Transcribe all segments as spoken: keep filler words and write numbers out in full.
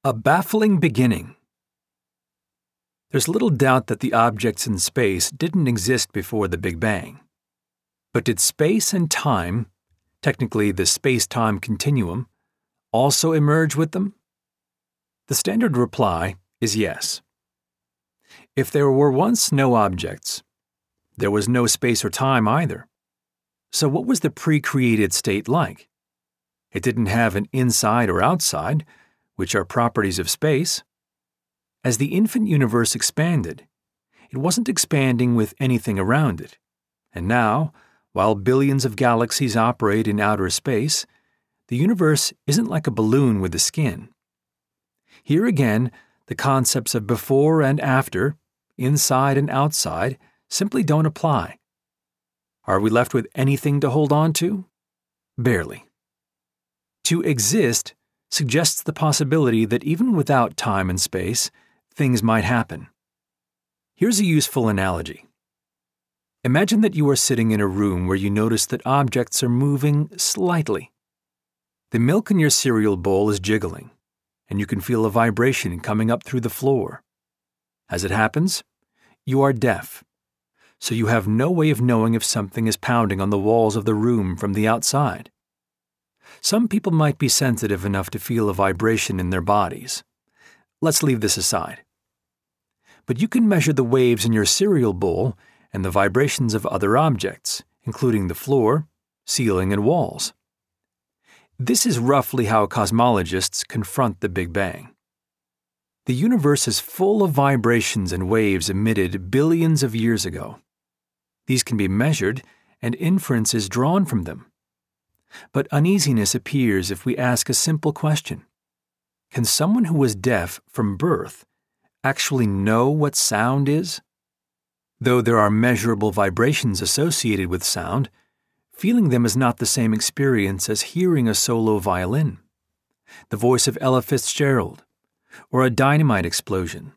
A baffling beginning. There's little doubt that the objects in space didn't exist before the Big Bang. But did space and time, technically the space-time continuum, also emerge with them? The standard reply is yes. If there were once no objects, there was no space or time either. So what was the pre-created state like? It didn't have an inside or outside, which are properties of space. As the infant universe expanded, it wasn't expanding with anything around it. And now, while billions of galaxies operate in outer space, the universe isn't like a balloon with a skin. Here again, the concepts of before and after, inside and outside, simply don't apply. Are we left with anything to hold on to? Barely. To exist suggests the possibility that even without time and space, things might happen. Here's a useful analogy. Imagine that you are sitting in a room where you notice that objects are moving slightly. The milk in your cereal bowl is jiggling, and you can feel a vibration coming up through the floor. As it happens, you are deaf, so you have no way of knowing if something is pounding on the walls of the room from the outside. Some people might be sensitive enough to feel a vibration in their bodies. Let's leave this aside. But you can measure the waves in your cereal bowl and the vibrations of other objects, including the floor, ceiling, and walls. This is roughly how cosmologists confront the Big Bang. The universe is full of vibrations and waves emitted billions of years ago. These can be measured, and inference is drawn from them. But uneasiness appears if we ask a simple question. Can someone who was deaf from birth actually know what sound is? Though there are measurable vibrations associated with sound, feeling them is not the same experience as hearing a solo violin, the voice of Ella Fitzgerald, or a dynamite explosion.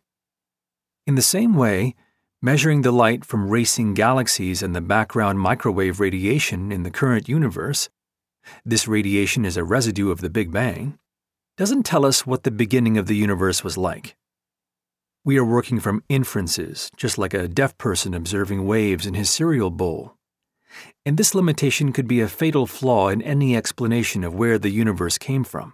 In the same way, measuring the light from racing galaxies and the background microwave radiation in the current universe, this radiation is a residue of the Big Bang, doesn't tell us what the beginning of the universe was like. We are working from inferences, just like a deaf person observing waves in his cereal bowl. And this limitation could be a fatal flaw in any explanation of where the universe came from.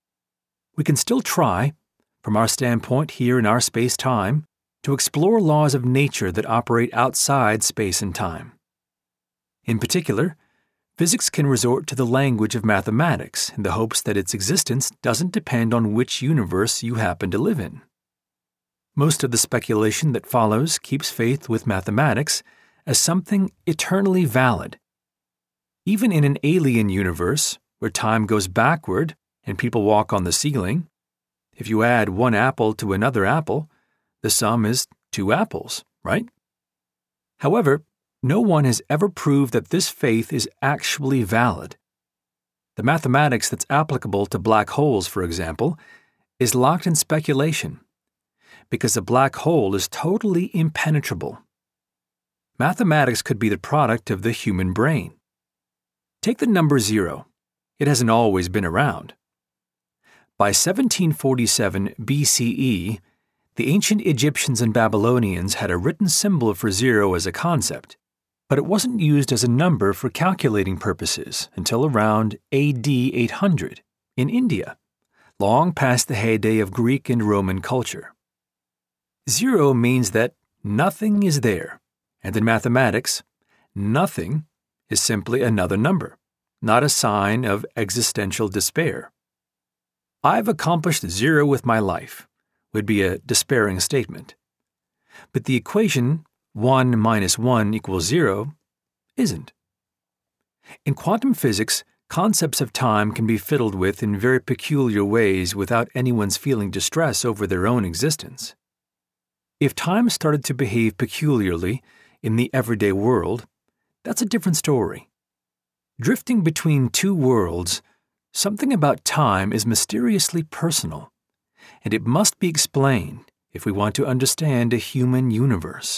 We can still try, from our standpoint here in our space-time, to explore laws of nature that operate outside space and time. In particular, physics can resort to the language of mathematics in the hopes that its existence doesn't depend on which universe you happen to live in. Most of the speculation that follows keeps faith with mathematics as something eternally valid. Even in an alien universe, where time goes backward and people walk on the ceiling, if you add one apple to another apple, the sum is two apples, right? However, no one has ever proved that this faith is actually valid. The mathematics that's applicable to black holes, for example, is locked in speculation, because a black hole is totally impenetrable. Mathematics could be the product of the human brain. Take the number zero. It hasn't always been around. By seventeen forty-seven B C E, the ancient Egyptians and Babylonians had a written symbol for zero as a concept, but it wasn't used as a number for calculating purposes until around A D eight hundred in India, long past the heyday of Greek and Roman culture. Zero means that nothing is there, and in mathematics, nothing is simply another number, not a sign of existential despair. I've accomplished zero with my life would be a despairing statement. But the equation one minus one equals zero isn't. In quantum physics, concepts of time can be fiddled with in very peculiar ways without anyone's feeling distress over their own existence. If time started to behave peculiarly in the everyday world, that's a different story. Drifting between two worlds, something about time is mysteriously personal, and it must be explained if we want to understand a human universe.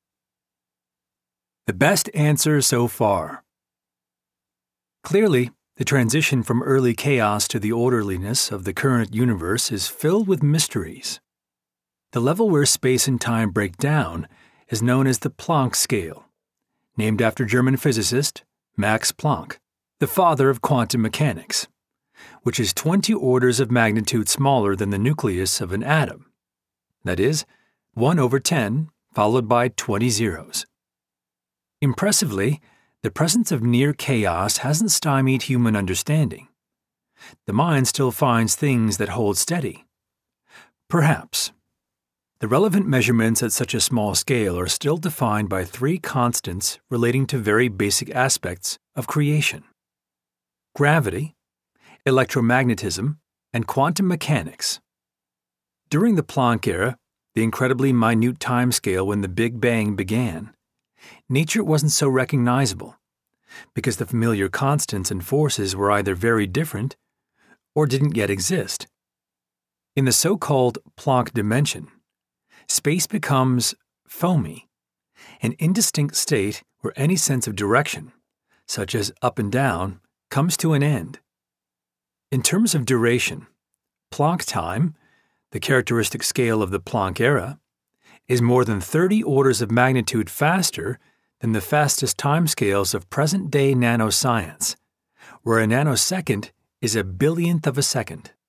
The best answer so far. Clearly, The transition from early chaos to the orderliness of the current universe is filled with mysteries. The level where space and time break down is known as the Planck scale, named after German physicist Max Planck, the father of quantum mechanics, which is twenty orders of magnitude smaller than the nucleus of an atom. That is, one over ten, followed by twenty zeros. Impressively, the presence of near chaos hasn't stymied human understanding. The mind still finds things that hold steady. Perhaps. The relevant measurements at such a small scale are still defined by three constants relating to very basic aspects of creation: gravity, electromagnetism, and quantum mechanics. During the Planck era, the incredibly minute timescale when the Big Bang began, nature wasn't so recognizable, because the familiar constants and forces were either very different or didn't yet exist. In the so-called Planck dimension, space becomes foamy, an indistinct state where any sense of direction, such as up and down, comes to an end. In terms of duration, Planck time, the characteristic scale of the Planck era, is more than thirty orders of magnitude faster than the fastest timescales of present-day nanoscience, where a nanosecond is a billionth of a second.